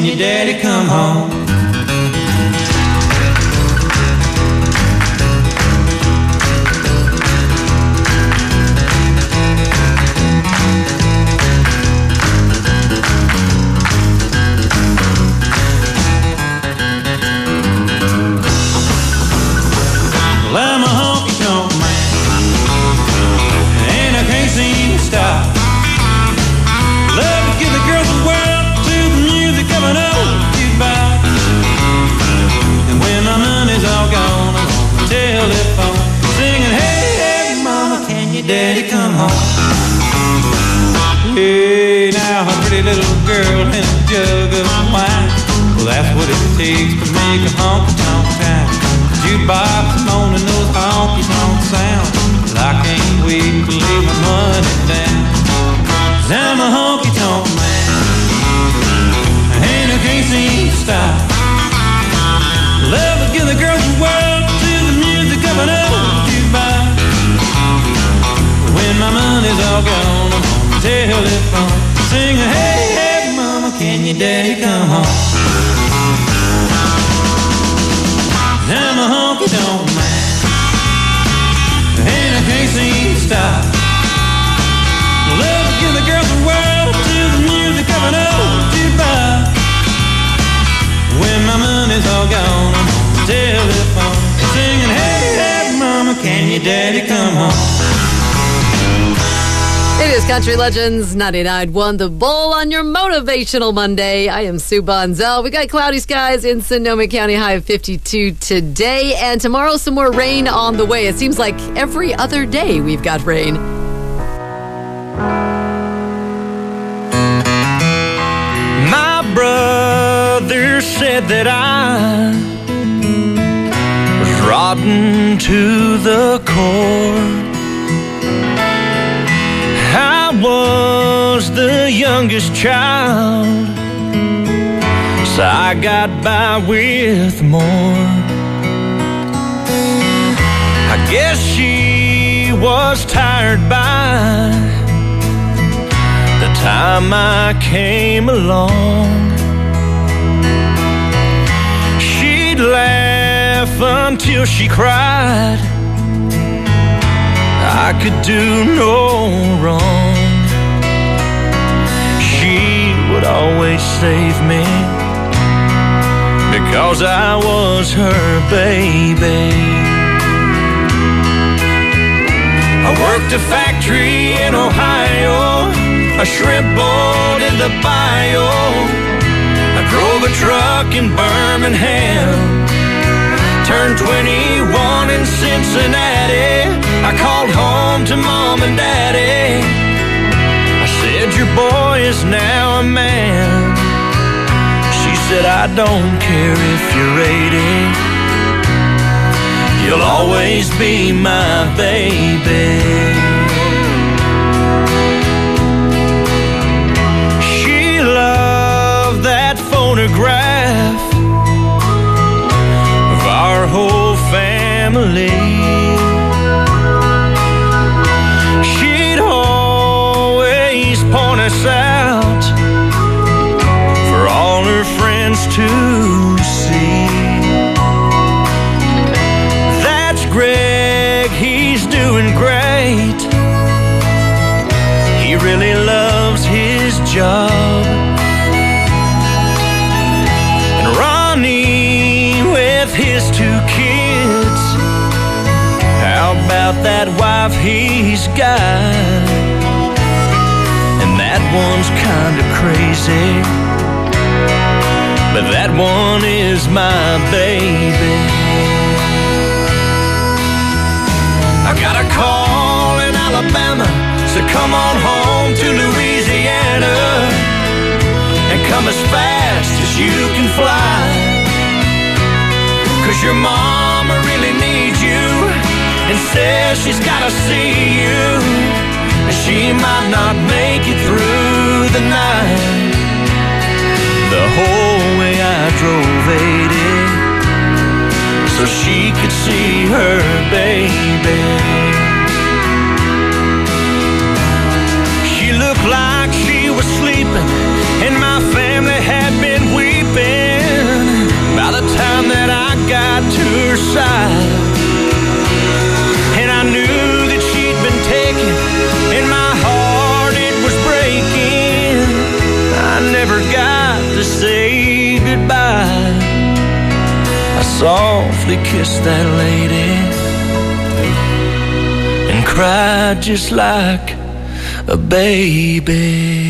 your daddy come home? Well, I'm a honky-tonk man, and I can't seem to stop. Love to give the girls the world to the music of an old jukebox. And when my money's all gone, I'm on the telephone singing, hey, hey, mama, can your daddy come home? Hey, now a pretty little girl and a jug of wine. Well, that's what it takes to make a honky-tonk town. Jukebox moaning those honky-tonk sounds. But I can't wait to lay my money down. 'Cause I'm a honky-tonk man, and I can't seem to stop. Love to give the girls the world to the music of an old jukebox. When my money's all gone, I'm on the telephone singing, hey, hey, mama, can your daddy come home? I'm a honky-tonk man, and I can't seem to stop. Love to give the girls the world to the music of an old jukebox. When my money's all gone, I'm on the telephone singing, hey, hey, mama, can your daddy come home? It is Country Legends 99.1 The Bull on your Motivational Monday. I am Sue Bonzel. We got cloudy skies in Sonoma County, high of 52 today. And tomorrow, some more rain on the way. It seems like every other day we've got rain. My brother said that I was rotten to the core. I was the youngest child, so I got by with more. I guess she was tired by the time I came along. She'd laugh until she cried. I could do no wrong. She would always save me because I was her baby. I worked a factory in Ohio, a shrimp boat in the bayou. I drove a truck in Birmingham, turned 21 in Cincinnati. I called home to mom and daddy. I said, your boy is now a man. She said, I don't care if you're 80. You'll always be my baby. She loved that photograph of our whole family. She'd always point us out for all her friends to see. That's Greg, he's doing great. He really loves his job. And Ronnie with his 2 kids, how about that wife he's got? And that one's kinda crazy, but that one is my baby. I got a call in Alabama, so come on home to Louisiana and come as fast as you can fly. 'Cause your mama really needs you and says she's gotta see you. She might not make it through the night. The whole way I drove 80 so she could see her baby. She looked like she was sleeping and my family had been weeping. her side. And I knew that she'd been taken, and my heart, it was breaking. I never got to say goodbye. I softly kissed that lady and cried just like a baby.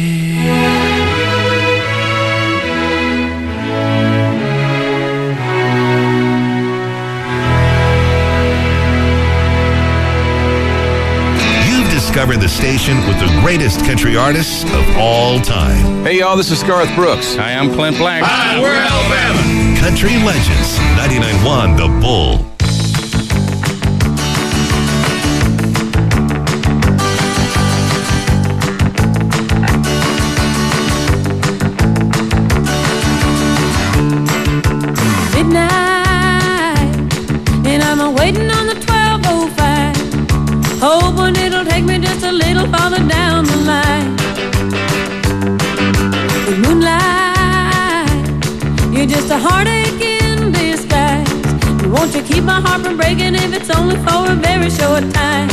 Discover the station with the greatest country artists of all time. Hey, y'all, this is Garth Brooks. Hi, I'm Clint Black. Hi, we're Alabama. Country Legends, 99.1 The Bull. Midnight, and I'm waiting on the 12:05. Hoping it'll take me just a little farther down the line. The moonlight, you're just a heartache in disguise. Won't you keep my heart from breaking if it's only for a very short time?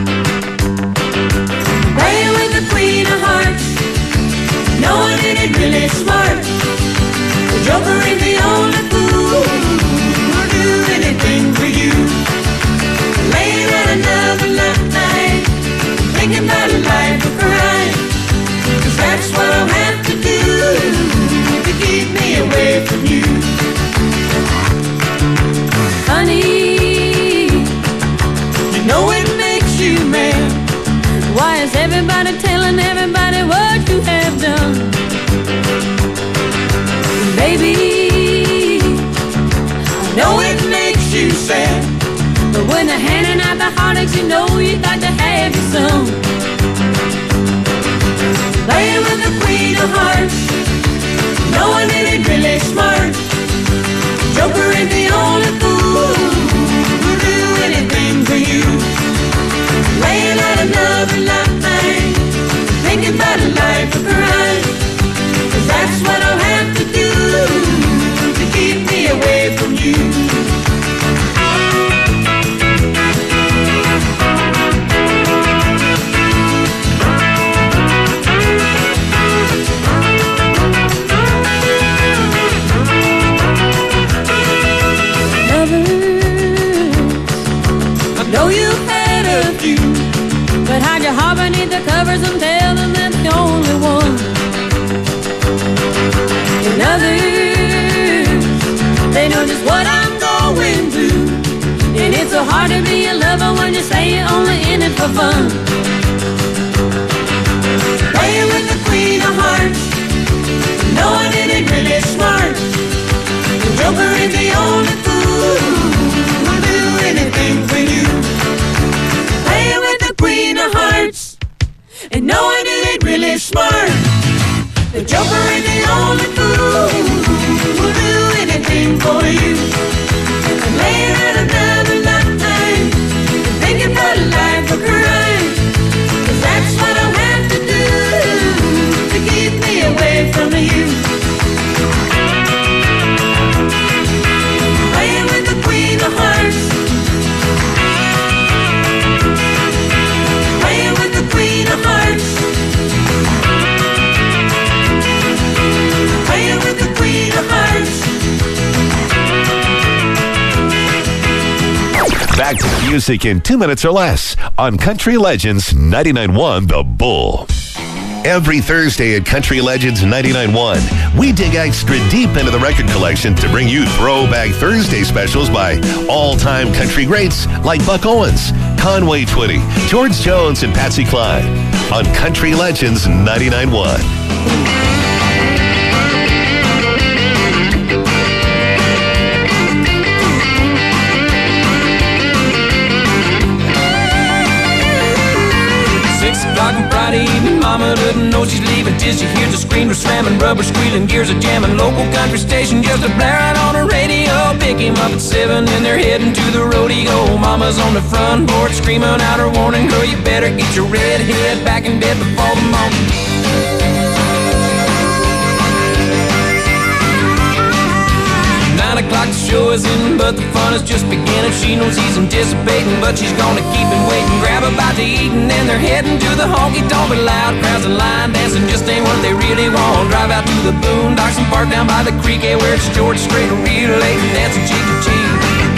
Playing with the queen of hearts, knowing it ain't really smart. The joker ain't the only fool who'll do anything for you. Laying out another night, thinking about a life of crime. 'Cause that's what I'll have to do to keep me away from you. Honey, you know it makes you mad. Why is everybody telling everybody what you have done? Baby, I know it makes you sad. But when they're handing out the heartaches, you know you got to have your some. Playing with the queen of hearts, knowing it ain't really smart. Joker ain't the only fool who'll do anything for you. Laying out another night, thinking about a life of crime. 'Cause that's what I'll have to do to keep me away from you. But hide your heart beneath the covers and tell them that's the only one. And others, they know just what I'm going through. And it's so hard to be a lover when you say you're only in it for fun. Playing with the queen of hearts, knowing it ain't really smart. The joker is the only fool who'll do anything for you. Playing with the queen of hearts, and knowing it ain't really smart. The joker ain't the only fool who'll do anything for you. And laying out another night, thinking about a life of crime. 'Cause that's what I'll have to do to keep me away from you. Playing with the queen of hearts, playing with the queen of hearts, playing with the queen of hearts. Back to music in 2 minutes or less on Country Legends 99.1 The Bull. Every Thursday at Country Legends 99.1, we dig extra deep into the record collection to bring you Throwback Thursday specials by all-time country greats like Buck Owens, Conway Twitty, George Jones, and Patsy Cline on Country Legends 99.1. Friday evening, mama doesn't know she's leaving till she hears the screamer slamming, rubber squealing, gears are jamming. Local country station just a blaring on the radio. Pick him up at 7 and they're heading to the rodeo. Mama's on the front porch screaming out her warning, girl, you better get your red head back in bed before the morning. 9 o'clock, the show poison, but the fun is just beginning. She knows he's anticipating, but she's gonna keep him waiting. Grab a bite to eat and then they're heading to the honky-tonk. But loud crowds and line dancing just ain't what they really want. Drive out to the boondocks and park down by the creek, where it's George Strait real late and dancing cheek to cheek.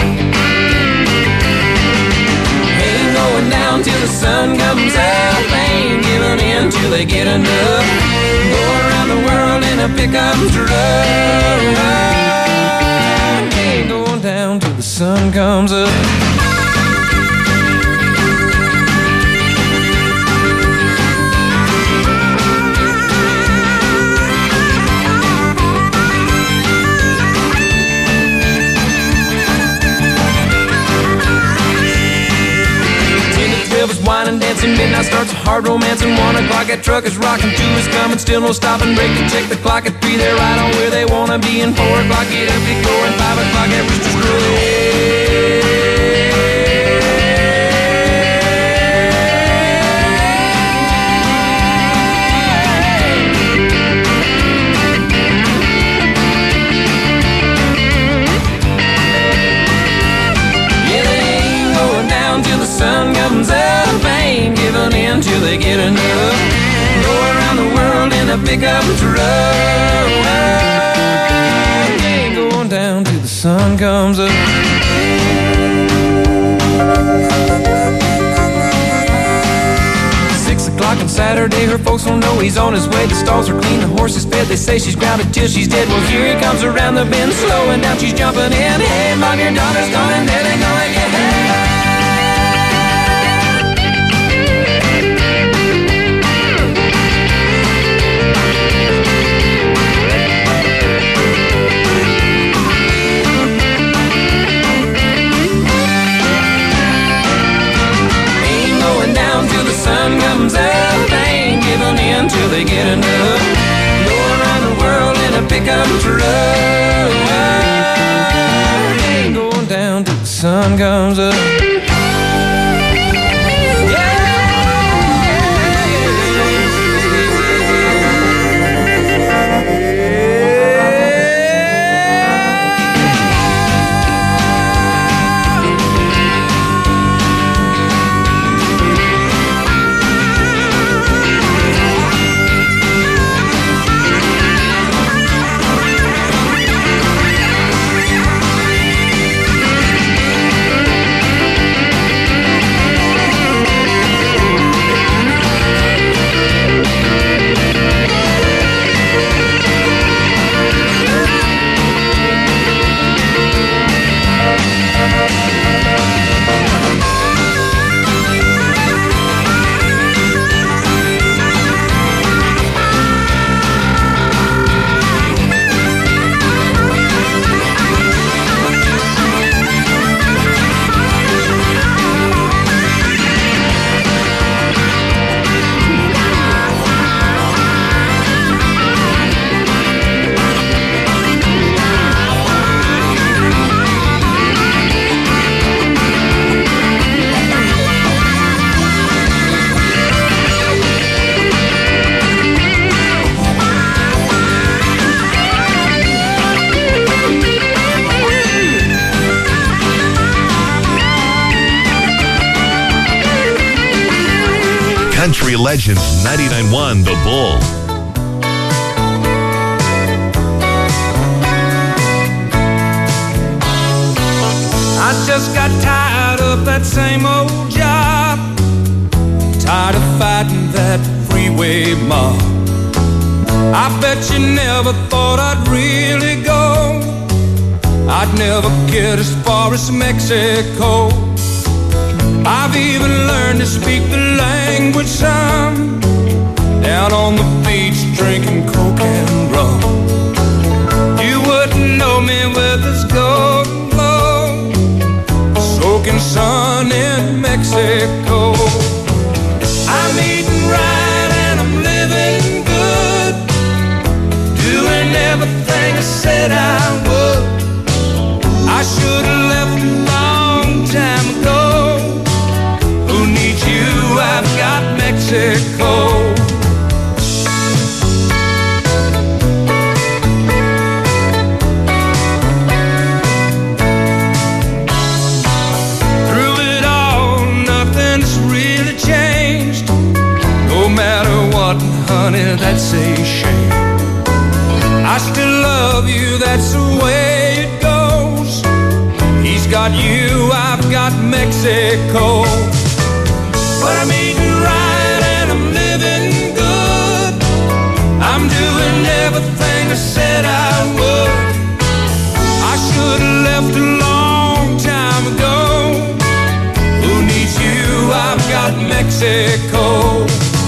Ain't going down till the sun comes up. Ain't giving in till they get enough. Go around the world in a pickup truck. Ain't going down till the sun comes up. Wine and dancing, midnight starts a hard romance, and 1 o'clock that truck is rocking. 2 is coming, still no stopping, break to check the clock. At 3 they're right on where they wanna be, and 4 o'clock get up, get going, 5 o'clock that rooster's crowing. Sun comes up, ain't giving in till they get enough. Go around the world in a pickup truck. Ain't going down till the sun comes up. 6 o'clock on Saturday, her folks don't know he's on his way. The stalls are clean, the horse is fed. They say she's grounded till she's dead. Well, here he comes around the bend, slowing down, she's jumping in. Hey, mom, your daughter's gone and dead, ain't gonna get hey. Sun comes up, ain't giving in till they get enough. Go around the world in a pickup truck. Ain't going down till the sun comes up. Country Legends 99.1 The Bull. I just got tired of that same old job, tired of fighting that freeway mob. I bet you never thought I'd really go. I'd never get as far as Mexico. I've even learned to speak the language some, down on the beach drinking coke and rum. You wouldn't know me with this golden glow, soaking sun in Mexico. I'm eating right and I'm living good, doing everything I said I would. I should have left a long time ago. Who needs you? I've got Mexico. that's the way it goes. He's got you, I've got Mexico. But I'm eating right and I'm living good. I'm doing everything I said I would. I should have left a long time ago. Who needs you? I've got Mexico.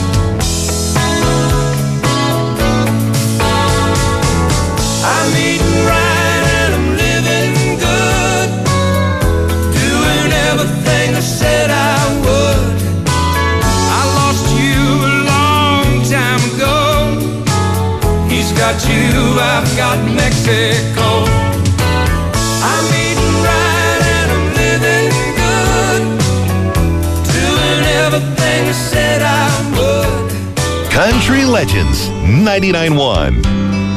I'm eating right and I'm living good, doing everything I said I would. I lost you a long time ago. He's got you, I've got Mexico. I'm eating right and I'm living good, doing everything I said I would. Country Legends 99.1.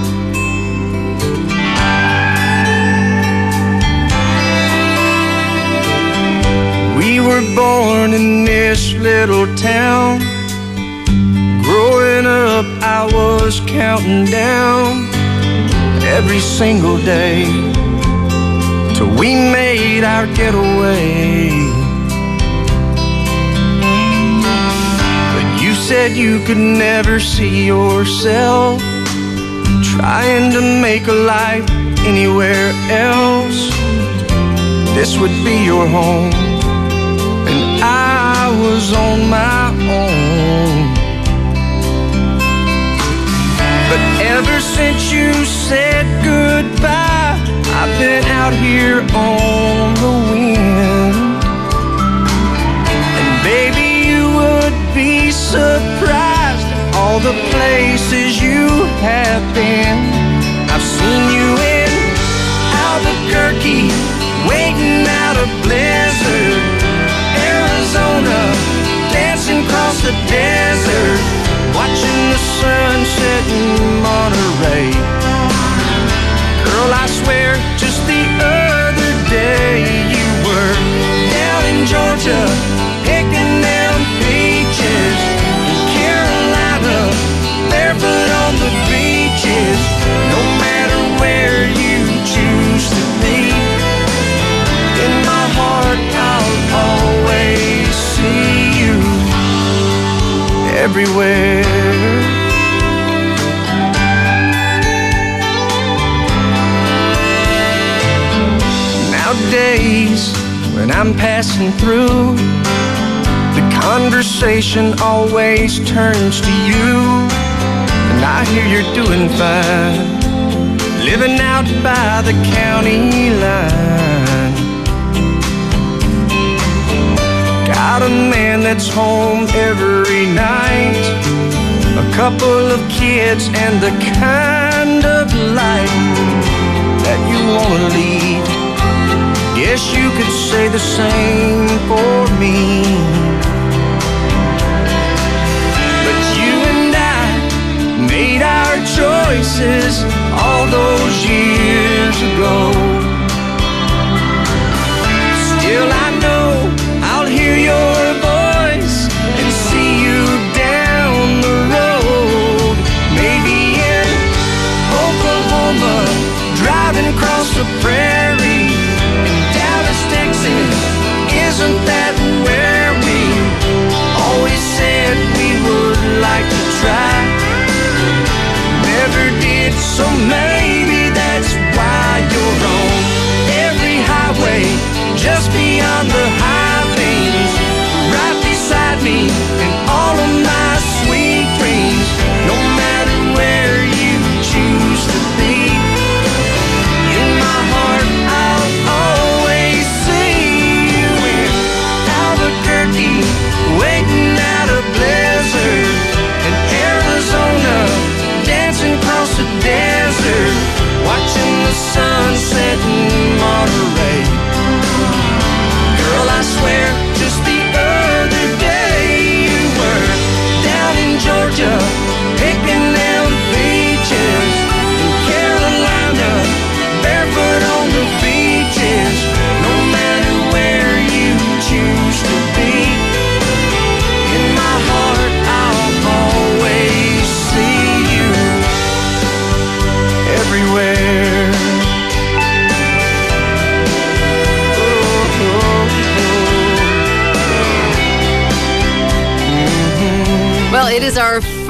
We were born in this little town. Growing up, I was counting down every single day till we made our getaway. But you said you could never see yourself trying to make a life anywhere else. This would be your home, and I was on my own. But ever since you said goodbye, I've been out here on the wind. And baby, you would be surprised at all the places you have been. I've seen you in Albuquerque, waiting out a blizzard, Arizona, dancing across the desert, watching the sunset in Monterey. Girl, I swear, just the other day you were down in Georgia, picking them peaches. In Carolina, barefoot on the beaches. No matter where you choose to be, in my heart I'll always see you everywhere. Nowadays, when I'm passing through, the conversation always turns to you. And I hear you're doing fine, living out by the county line. Got a man that's home every night, a couple of kids, and the kind of life that you wanna lead. Guess you could say the same for me. But you and I made our choices all those years ago. Still I know I'll hear your voice and see you down the road. Maybe in Oklahoma, driving across the prairie. In Dallas, Texas, isn't that where we always said we would like to try? Never did, so maybe that's why you're on every highway, just beyond the high plains, right beside me in all of my sweet dreams. No matter where you choose to be, in my heart I'll always see you in Albuquerque, waiting out a blizzard, in Arizona, dancing across the desert,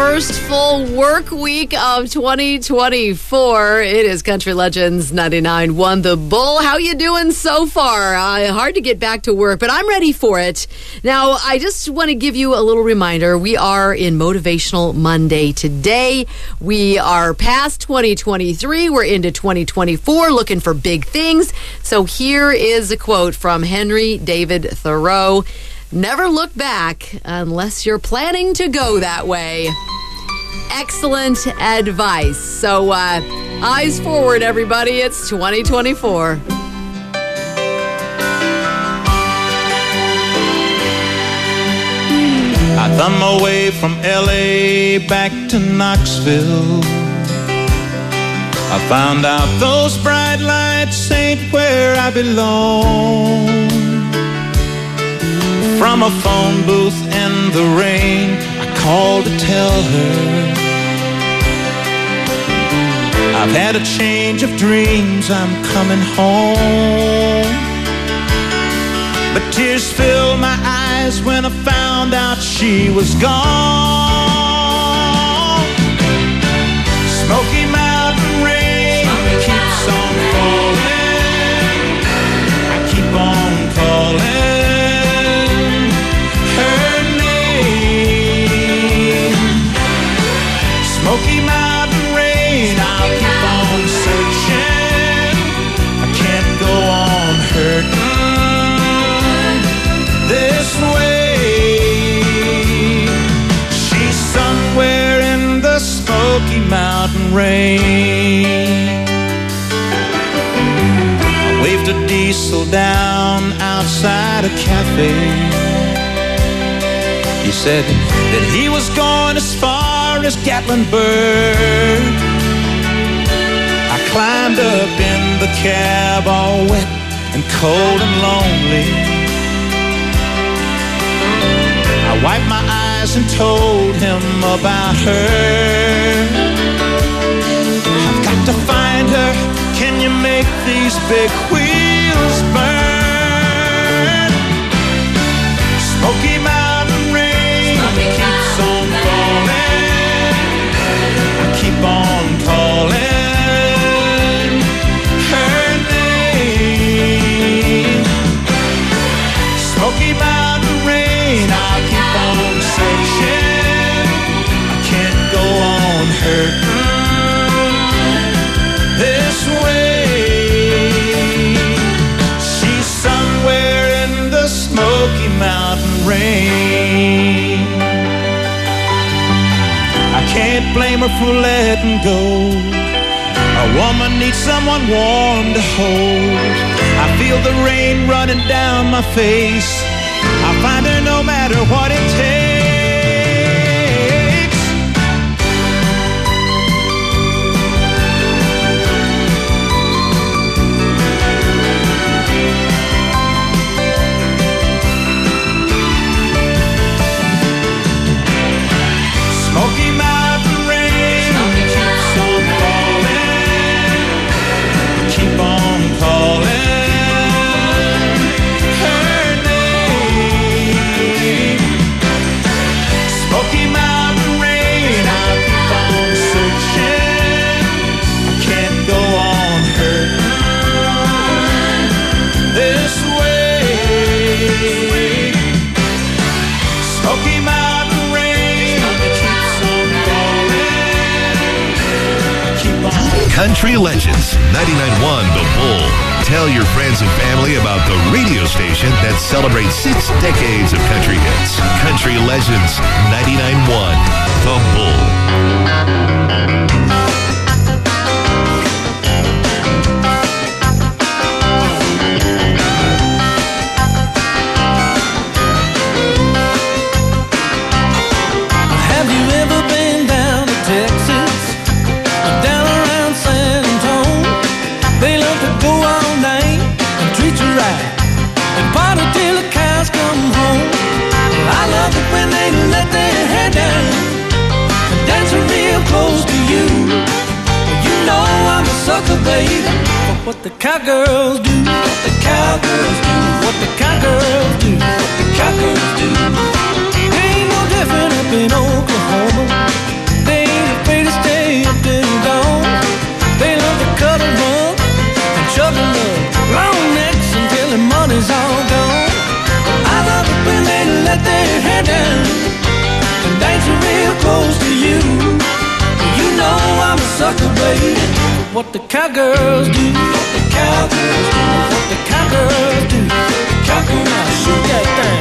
first full work week of 2024. It is Country Legends 99.1 The Bull. How you doing so far? Hard to get back to work, but I'm ready for it. Now, I just want to give you a little reminder. We are in Motivational Monday today. We are past 2023. We're into 2024, looking for big things. So here is a quote from Henry David Thoreau. Never look back unless you're planning to go that way. Excellent advice. So, eyes forward, everybody. It's 2024. I thumb my way from L.A. back to Knoxville. I found out those bright lights ain't where I belong. From a phone booth in the rain, I called to tell her I've had a change of dreams, I'm coming home. But tears filled my eyes when I found out she was gone. Smoky Mountain rain keeps on falling. I keep on calling Smoky Mountain rain, I'll keep on searching. I can't go on hurting this way. She's somewhere in the Smoky Mountain rain. I waved a diesel down outside a cafe. He said that he was going as far as Gatlinburg. I climbed up in the cab all wet and cold and lonely. I wiped my eyes and told him about her. I've got to find her. Can you make these big wheels burn? Smoky Mountain rain keeps on falling. Keep on calling her name. Smoky Mountain rain, I'll keep on searching. I can't go on hurting this way. She's somewhere in the Smoky Mountain rain. I can't blame her for letting go. A woman needs someone warm to hold. I feel the rain running down my face. I'll find her no matter what it takes. Smoky Mountain rain keeps on falling. Keep on calling her name. Smoky Mountain rain, I'll keep on searching. I can't go on hurting this way. Smoky Mountain rain keeps on falling. Keep on. Country Legends 99.1 The Bull. Tell your friends and family about the radio station that celebrates 6 decades of country hits. Country Legends 99.1 The Bull. Have you ever been down to Texas? Down around San Antonio? They love to go all night and treat you right and party till the cows come home. I love it when they let their hair down and dancing real close to you. You know I'm a sucker, baby, for what the cowgirls do. What the cowgirls do. What the cowgirls do. What the cowgirls do. Ain't no different up in Oklahoma. sucker, baby. What the cowgirls do, what the cowgirls do, what the cowgirls do. Cowgirl, now shoot that thing.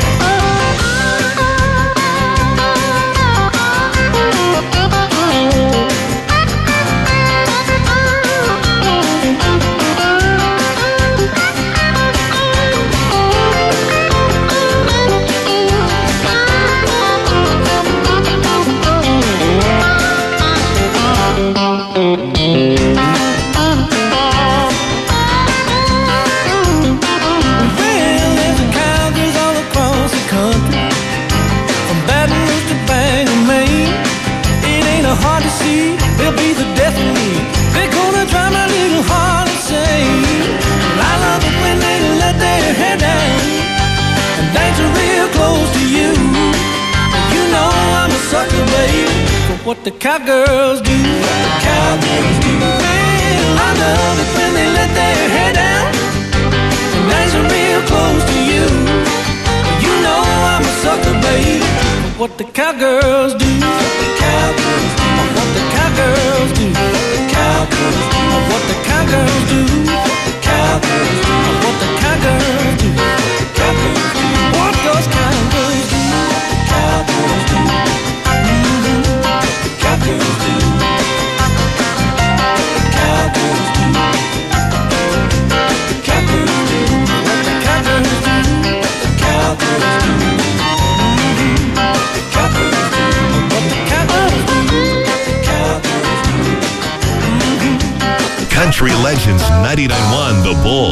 They'll be the death of me. They're gonna drive my little heart insane. I love it when they let their hair down and dance real close to you. You know I'm a sucker, baby, for what the cowgirls do. What the cowgirls do. Man, I love it when they let their hair down and dance real close to you. You know I'm a sucker, baby, for what the cowgirls do. What the cowgirls do. What the cowgirls do, what the cowgirls do, what the cowgirls do, what the cowgirls do, what the cowgirls do, what those cowgirls do, the cowgirls do, the cowgirls do, the cowgirls do, the cowgirls do, what the cowgirls do, the cowgirls do, the cowgirls do, what the cowgirls do. Country Legends 99.1 The Bull.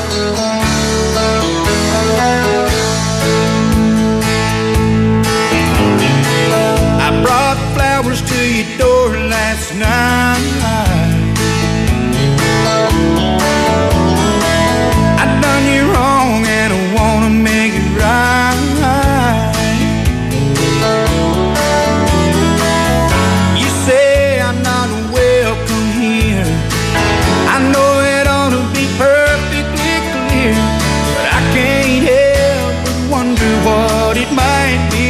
I brought flowers to your door last night. I done you wrong and I wanna make it right. You say I'm not welcome here. I know it ought to be perfectly clear, but I can't help but wonder what it might be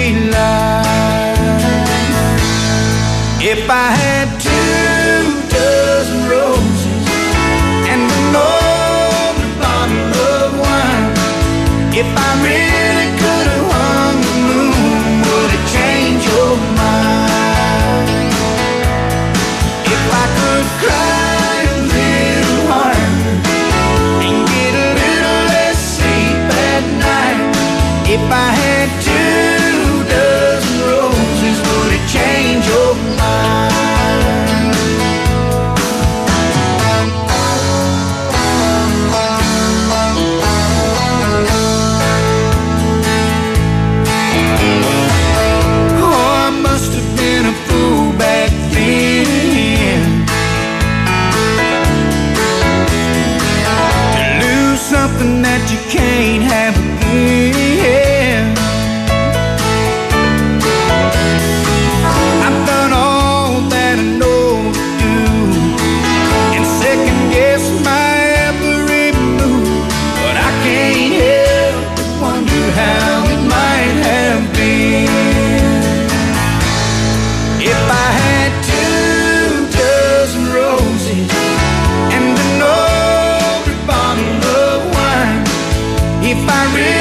like if I had 2 dozen roses and an old bottle of wine. If I really could have hung the moon, would it change your mind? If I could cry if I had 2 dozen roses, would it change your mind? Oh, I must have been a fool back then to lose something that you can't have again. I've done all that I know to do and second guess my every move, but I can't help but wonder how it might have been if I had 2 dozen roses and an old bottle of wine. If I really